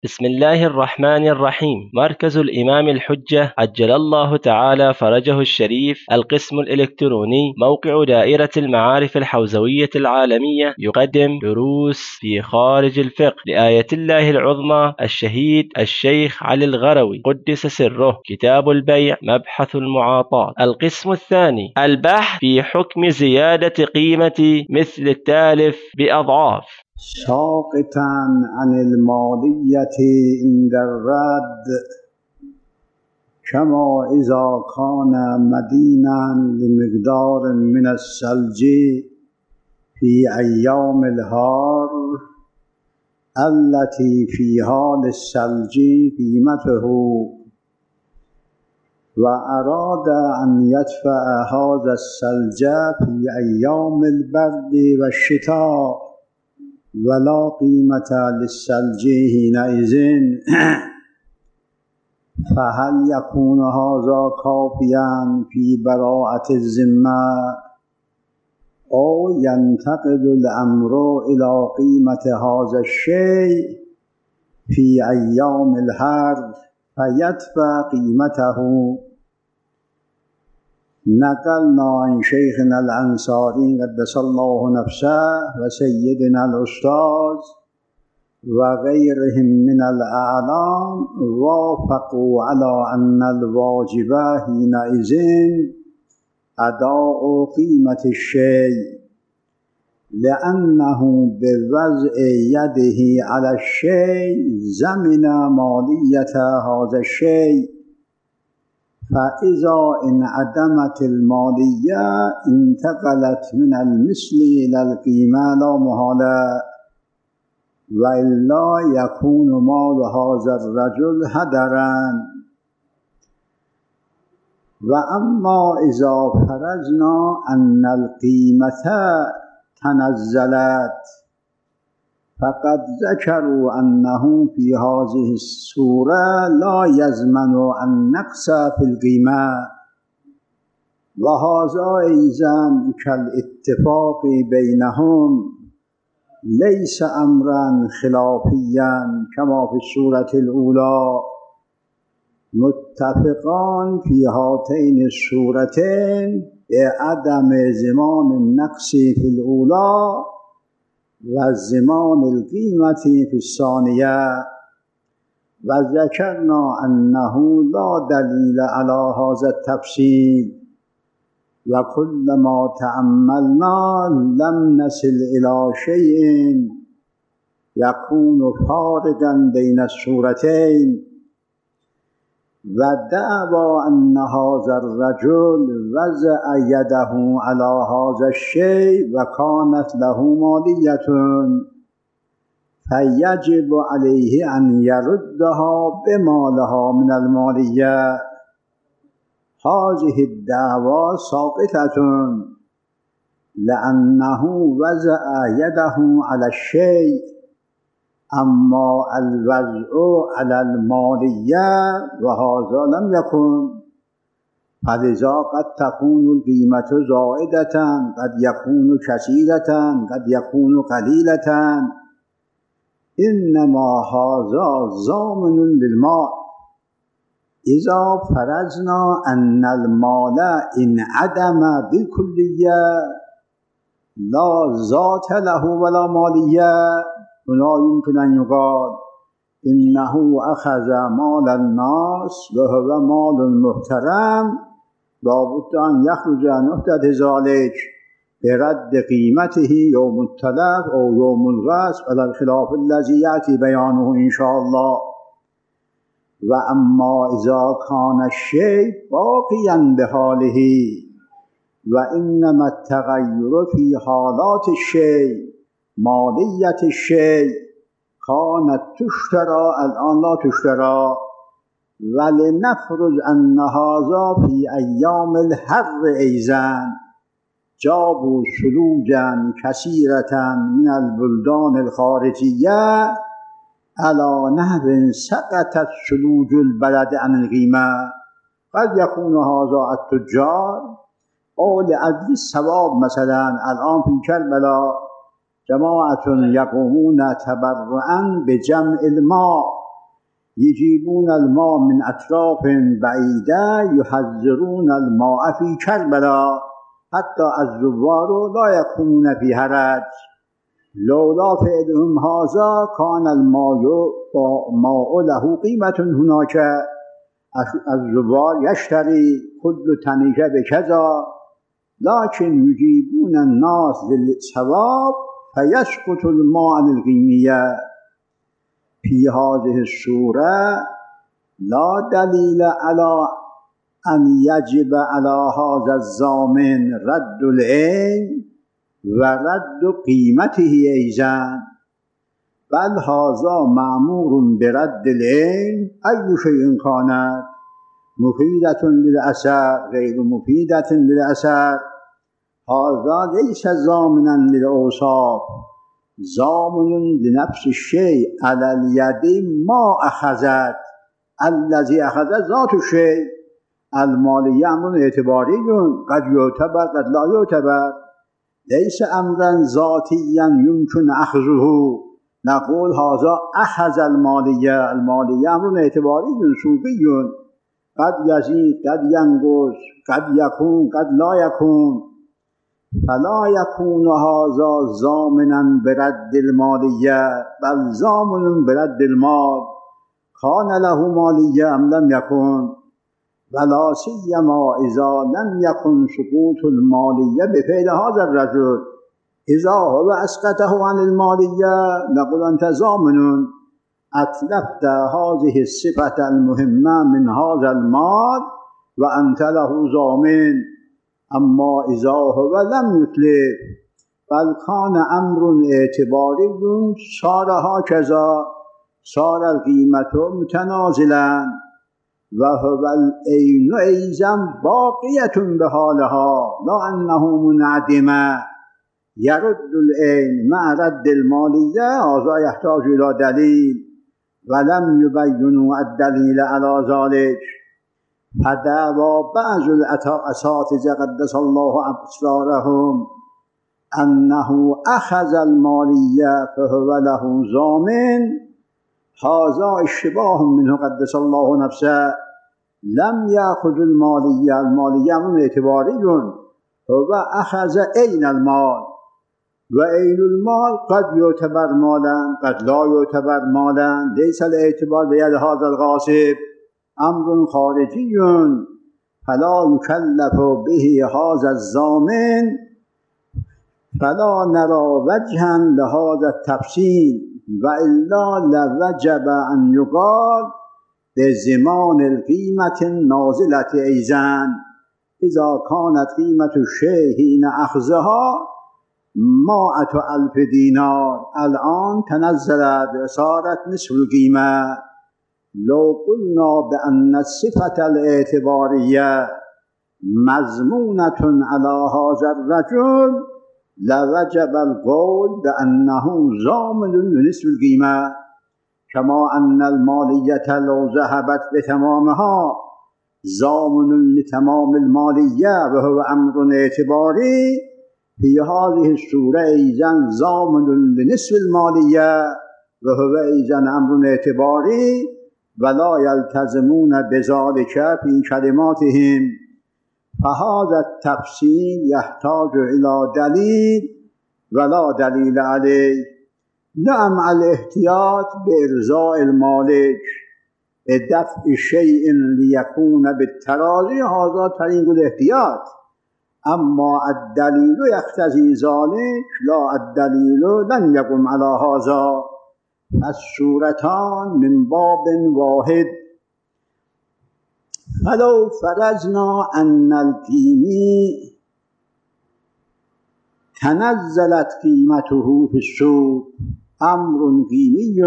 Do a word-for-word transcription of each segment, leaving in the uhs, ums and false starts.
بسم الله الرحمن الرحيم. مركز الإمام الحجة عجل الله تعالى فرجه الشريف، القسم الإلكتروني، موقع دائرة المعارف الحوزوية العالمية، يقدم دروس في خارج الفقه لآية الله العظمى الشهيد الشيخ علي الغروي قدس سره، كتاب البيع، مبحث المعاطاة. القسم الثاني، البحث في حكم زيادة قيمة مثل التالف بأضعاف. ساقطا عن المالية عند الرد، كما إذا كان مدينا لمقدار من الثلج في أيام الحار التي في حال الثلج قيمته، وأراد أن يدفع هذا الثلج في أيام البرد والشتاء ولا قيمة للثلج حينئذ، فهل يكون هذا كافيا في براءة الذمة، أو ينتقل الأمر إلى قيمة هذا الشيء في أيام الحر فيدفع قيمته؟ نقلنا عن شيخنا الأنصاري قدس الله نفسه وسيدنا الأستاذ وغيرهم من الأعلام وافقوا على أن الواجب حينئذ أداء قيمة الشيء، لأنه بوضع يده على الشيء زمن مالية هذا الشيء، فإذا انعدمت المالية انتقلت من المثل إلى القيمة لا محالة، وإلا يكون مال هذا الرجل هدرا. وأما إذا فرضنا أن القيمة تنزلت، فقد ذكروا أنه في هذه الصورة لا يضمن النقص في القيمة، وهذا أيضا كالاتفاق بينهم ليس أمرا خلافيا كما في الصورة الأولى، متفقان في هاتين الصورتين بعدم زمان النقص في الأولى وزمان القيمة في الثانية. وذكرنا أنه لا دليل على هذا التفصيل، وكلما تأملنا لم نصل إلى شيء يكون فارقا بين الصورتين. ودعوى أن هذا الرجل وضع يده على هذا الشيء وكانت له مالية، فيجب عليه أن يردها بمالها من المالية. هذه الدعوى ساقطة، لأنه وضع يده على الشيء، أما الوضع على المالية وهذا لم يكن، فلذا قد تكون القيمة زائدة، قد يكون كثيرة، قد يكون قليلة، إنما هذا ضامن للمال. إذا فرضنا أن المال انعدم بالكلية لا ذات له ولا مالية، ولا يمكن أن يقال إنه أخذ مال الناس وهو مال محترم، لابد أن يخرج عن عهدة ذلك برد قيمته يوم التلف أو يوم الغصب على الخلاف الذي يأتي بيانه إن شاء الله. وأما إذا كان الشيء باقيا بحاله، وإنما التغير في حالات الشيء، مالية الشيء كانت تشترى الآن لا تشترى، ولنفرض أن هذا في أيام الحر أيضا جابوا ثلوجا كثيرة من البلدان الخارجية على نحو سقطت ثلوج البلد عن القيمة، قد يكون هذا التجار أو لأجل الثواب. مثلا الآن في كربلاء جماعة يقومون تبرعا بجمع الماء یجیبون الماء من اطراف بعیده یحذرون الماء فی کربلا حتی الزوار لا یکونون فی حرج لولا فعلهم هذا کان الماء ماء له قیمة هناك الزوار یشتری كل تنیجه بکذا لكن یجیبون الناس للثواب فیسقط الماء عن القیمیه. فی هذه السوره لا دلیل علی ان یجب علی هذا الضامن رد العین و رد قیمته ایضا بل هذا مأمور برد العین ای شیء کانت مفیدة للأثر غیر مفیدة للأثر. هذا لیس ضامنا للأوصاف ضامن لنفس الشيء على اليد ما أخذت الذي أخذ ذات الشيء. المالیه امر اعتباری قد یعتبر قد لا یعتبر لیس امرا ذاتیا یمکن اخذه نقول هذا اخذ المالیه. المالیه امر اعتباری سوقی قد یزید قد ینقص قد یکون قد لا یکون فلا یکون هذا ضامنا برد المالیه بل ضامن برد المال کان له مالیه ام لم یکن ولا سیما اذا لم یکن سقوط المالیه بفعل هذا الرجل اذا هو اسقطه عن المالیه نقول انت ضامن اتلفت هذه الصفه المهمه من هذا المال وانت له ضامن. اما اذا هو لم یتلف بل کان امر اعتباری صار هكذا صار القیمة متنازلا و هو العین ایضا باقیة بحالها لا انه منعدم یرد العین مع رد المالیه. هذا یحتاج الى دلیل ولم یبینوا الدلیل علی ذلك فدعوى بعض الاساتذه قدس الله اسرارهم انه اخذ المالیه فهو له ضامن هذا اشتباه منه قدس الله نفسه لم یأخذ المالیه. المالیه من اعتباری هو اخذ عین المال و عین المال قد یعتبر مالا قد لا یعتبر مالا لیس الاعتبار بید هذا الغاصب امر خارجی فلا یکلف به هذا الضامن فلا نرى وجها لهذا التفصیل و الا لوجب ان یقال بزمان القیمة النازلة ایضا اذا كانت قیمة الشیء حین اخذها مائة الف دینار الان تنزلت صارت نصف القیمة. لو قلنا بأن الصفة الاعتبارية مضمونة على هذا الرجل لوجب القول بأنه ضامن لنصف القيمة كما أن المالية لو ذهبت بتمامها ضامن لتمام المالية وهو أمر اعتباري في هذه الصورة أيضا ضامن لنصف المالية وهو أيضا أمر اعتباري ولا يلتزمون بذلك في كلماتهم. فهذا التفصيل يحتاج إلى دليل ولا دليل عليه. نعم الاحتياط بإرضاء المالك بدفع شيء ليكون بالتراضي هذا طريق الاحتياط اما الدليل يقتضي ذلك لا الدليل لن يقم على هذا. الصورتان من باب واحد. فلو فرضنا أن القيمي تنزلت قيمته في السوق أمر قيمي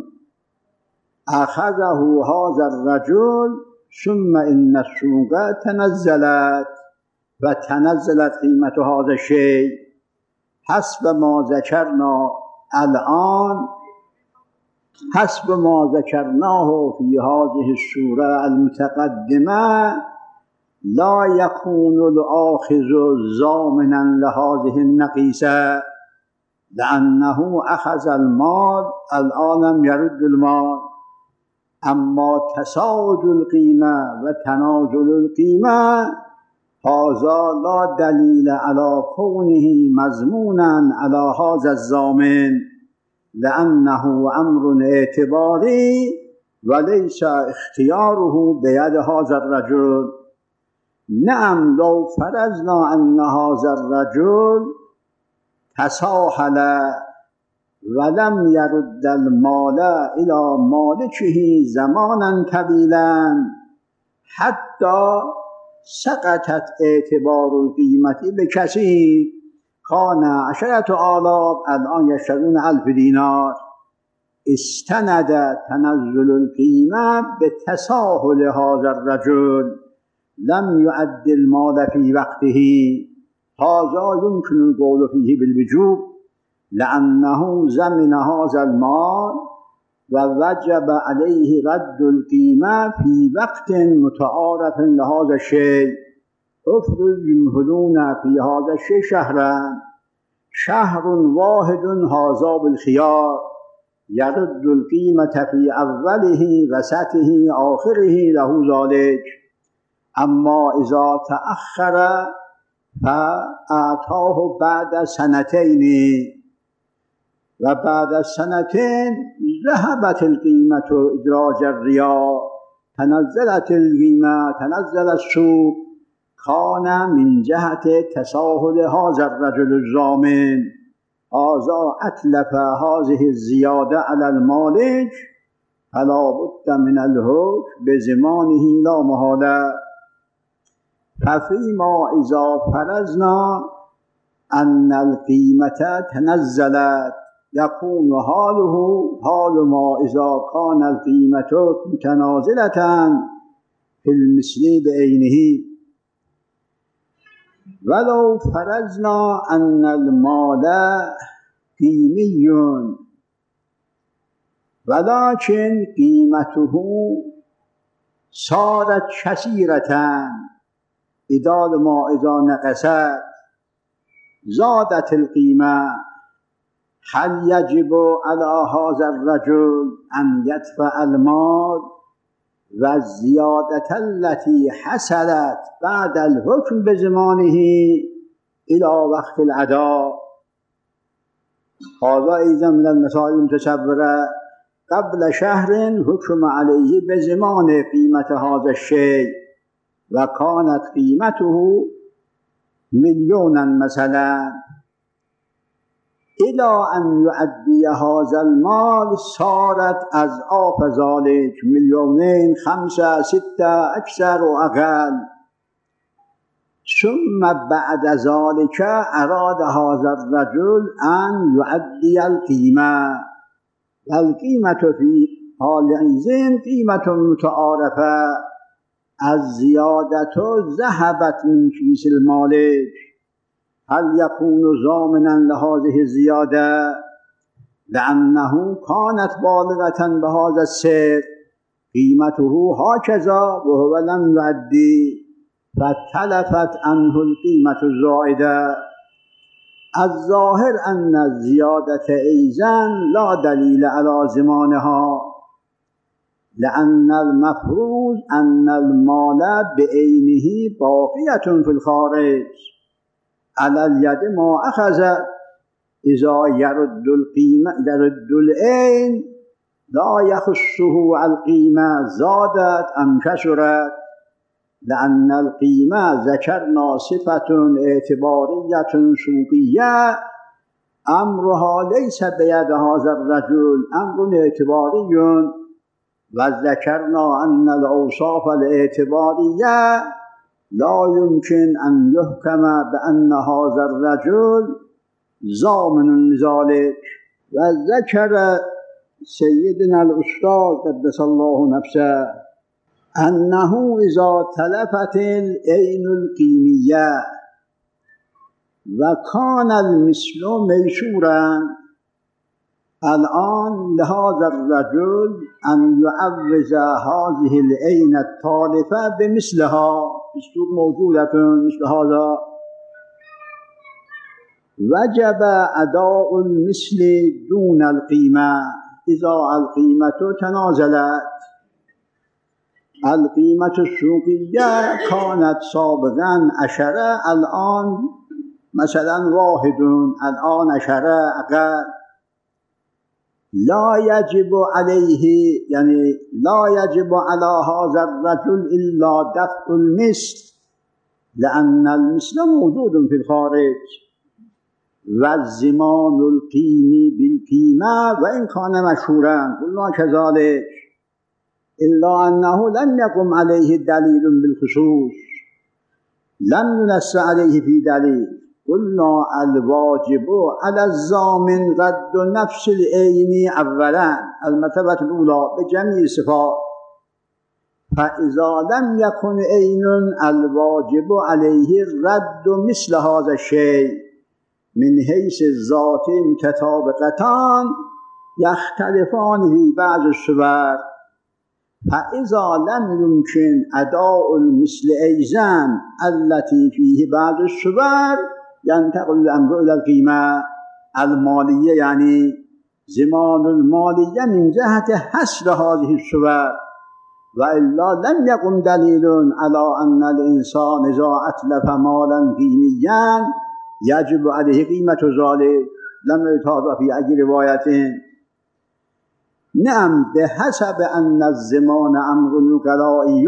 أخذه هذا الرجل ثم إن السوق تنزلت وتنزلت قيمة هذا الشيء حسب ما ذكرنا الآن حسب ما ذكرناه في هذه السورة المتقدمة لا يكون الآخذ ضامنا لهذه النقيصة لأنه أخذ المال الآن لم يرد المال. اما تصاعد القیمه و تنازل القیمه هذا لا دلیل علی کونه مضمونا علی هذا الضامن لأنه امر اعتباری وليس اختیاره بید هذا الرجل. نعم لو فرضنا ان هذا الرجل تساهل ولم يرد المال الى مالكه زمانا طويلا حتى سقطت اعتبار القیمة بکثیر کان عشرة آلاف الان یشترون الف دینار استند تنزل القیمة بتساهل هذا الرجل لم يؤد المال في وقته هذا يمكن القول فيه بالوجوب لأنه زمن هذا المال ووجب عليه رد القيمة في وقت متعارف لهذا الشيء. افرض يمهلون في هذا الشيء شهرا شهر واحد هذا بالخيار يرد القيمة في أوله وسطه آخره له ذلك. أما إذا تأخر فأعطاه بعد سنتين وبعد السنتين ذهبت القيمة إدراج الرياء تنزلت القيمة تنزل السوق كان من جهة تساهل هذا الرجل الضامن هذا أتلف هذه الزيادة على المالك فلا بد من الحكم بزمانه لا محالة. ففيما إذا فرضنا أن القيمة تنزلت يكون حاله حال ما إذا كان القيمة متنازلة في المثل بعينه. ولو فرضنا أن المال قيمي ولكن قيمته صارت كثيرة بدال ما إذا نقصت زادت القيمة هل يجب على هذا الرجل أن يدفع المال والزيادة التي حصلت بعد الحكم بزمانه إلى وقت الأداء؟ هذا أيضا من المسائل المتصورة. قبل شهر حكم عليه بزمان قيمة هذا الشيء وكانت قيمته مليونا مثلا إلى أن يؤدي هذا المال صارت أضعاف ذلك مليونين خمسة ستة أكثر وأقل. ثم بعد ذلك أراد هذا الرجل أن يؤدي القيمة والقيمة في حالئذ قيمة متعارفة الزيادة ذهبت من كيس المالك هل يكون ضامنا لهذه الزيادة لأنه كانت بالغة بهذا السعر قيمته هكذا وهو لم يؤدي فتلفت عنه القيمة الزائدة؟ الظاهر أن الزيادة أيضا لا دليل على زمانها لأن المفروض أن المال بعينه باقية في الخارج على اليد ما أخذ. إذا يرد القيمة يرد العين لا يخصه القيمة زادت أم كسرت لأن القيمة ذكرنا صفة اعتبارية سوقية أمرها ليس بيد هذا الرجل أمر اعتباري وذكرنا أن الأوصاف الاعتبارية لا يمكن أن يحكم بأن هذا الرجل ضامن لذلك. وذكر سيدنا الأستاذ قدس الله نفسه أنه إذا تلفت العين القيمية وكان المثل ميسورا الآن لهذا الرجل أن يعوض هذه العين التالفة بمثلها السوق موجودة مثل هذا وجب أداء المثل دون القيمة إذا القيمة تنازلت القیمة السوقیه کانت سابقا عشره، الان مثلا واحدون، الان عشره اقل. لا يجب عليه يعني لا يجب على هذا الرجل إلا دفع المثل لأن المثل موجود في الخارج، والزمان القيمي بالقيمة وإن كان مشهورا قلنا كذلك، إلا أنه لم يقم عليه دليل بالخصوص، لم ينص عليه في دليل. قلنا الواجب على الضامن رد نفس العين اولا، المرتبة الأولى بجميع الصفات. فإذا لم يكن عين الواجب عليه رد مثل هذا الشيء من حيث الذات متطابقتان يختلفان في بعض الصور. فإذا لم يمكن أداء المثل أيضا التي فيه بعض الصور ينتقل الأمر إلى القيمة المالية، يعني زمان المالية من جهة حصر هذه الصور، وإلا لم يقم دليل على أن الإنسان إذا أتلف مالا قيميا يجب عليه قيمة ذلك، لم يتعرض في أي رواية. نعم بحسب أن الزمان أمر نقلائي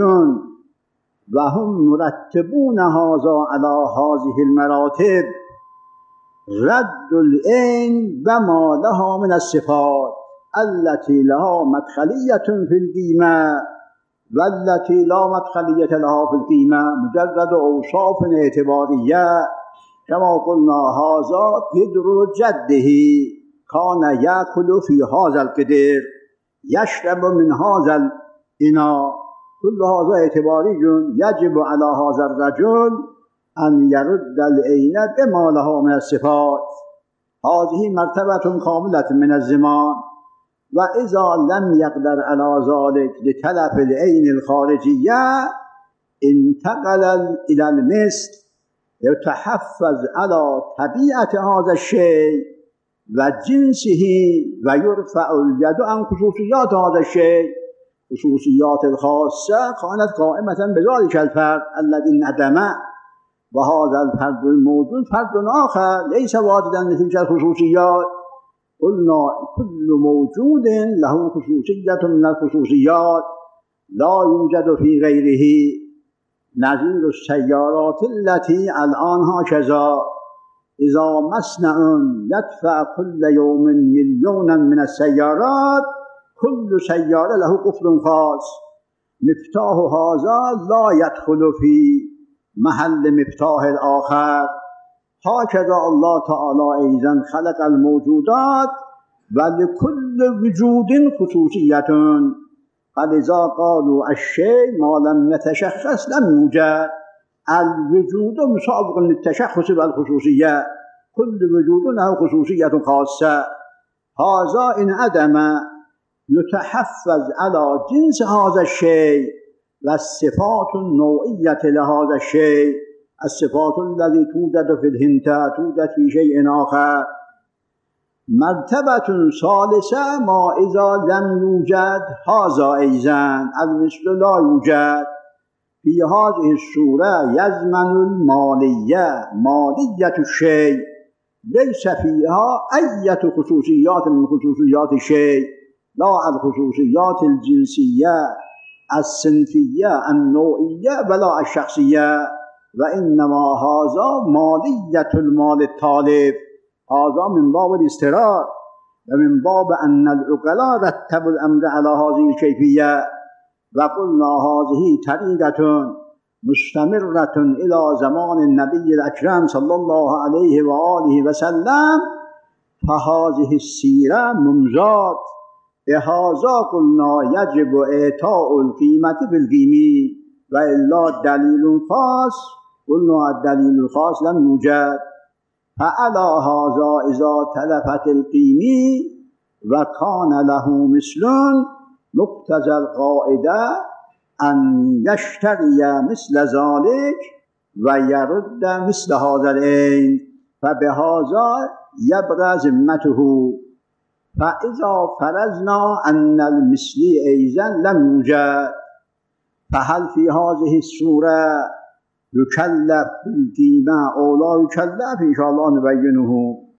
وهم مرتبون هذا على هذه المراتب، رد العين وما لها من الصفات التي لها مدخلية في القيمة والتي لا مدخلية لها في القيمة مجرد أوصاف اعتبارية. كما قلنا هذا قدر جده كان يأكل في هذا القدر، يشرب من هذا الإناء، كل هذا اعتباري. يجب على هذا الرجل أن يرد العين بما له من الصفات. هذه مرتبة كاملة من الزمان. وإذا لم يقدر على ذلك لتلف العين الخارجية انتقل إلى المثل، يتحفظ على طبيعة هذا الشيء وجنسه ويرفع اليد عن خصوصيات هذا الشيء. خصوصيات الخاصة كانت قائمة بذلك الفرد الذي انعدم، وهذا الفرد الموجود فرد آخر ليس واجدا لتلك الخصوصيات. قلنا كل موجود له خصوصية من الخصوصيات لا يوجد في غيره، نظير السيارات التي الآن هكذا إذا مصنع يدفع كل يوم مليونا من السيارات، كل سيارة له قفل خاص، مفتاح هذا لا يدخل في محل مفتاح الآخر. هكذا الله تعالى أيضا خلق الموجودات ولكل وجود خصوصية، فلذا قالوا الشيء ما لم يتشخص لم يوجد. الوجود مسابق للتشخص والخصوصية، كل وجود له خصوصية خاصة. هذا إن عدم يتحفظ على جنس هذا الشيء والصفات النوعية لهذا الشيء، الصفات التي توجد في الهنتا توجد في شيء آخر. مرتبة ثالثة ما إذا لم يوجد هذا أيضا المثل لا يوجد. في هذه الصورة يزمن المالية، مالية الشيء ليس فيها أي خصوصيات من خصوصيات الشيء، لا الخصوصيات الجنسية الصنفية النوعية ولا الشخصية، وإنما هذا مالية المال التالف. هذا من باب الاستقرار ومن باب أن العقلاء رتبوا الأمر على هذه الكيفية. وقلنا هذه طريقة مستمرة إلى زمان النبي الأكرم صلى الله عليه وآله وسلم، فهذه السيرة ممزات. بهذا قلنا يجب إعطاء القيمة بالقيمة، وإلا دليل خاص قلنا الدليل الخاص لم يوجد. فعلى هذا إذا تلفت القيمة وكان له مثل مقتضى القاعدة أن يشتري مثل ذلك ويرد مثل هذا العين، فبهذا يبرأ ذمته. فإذا فرضنا أن المثل أيضا لم يوجد، فهل في هذه السورة يكلف بالقيمة أو لا يكلف؟ إن شاء الله نبينه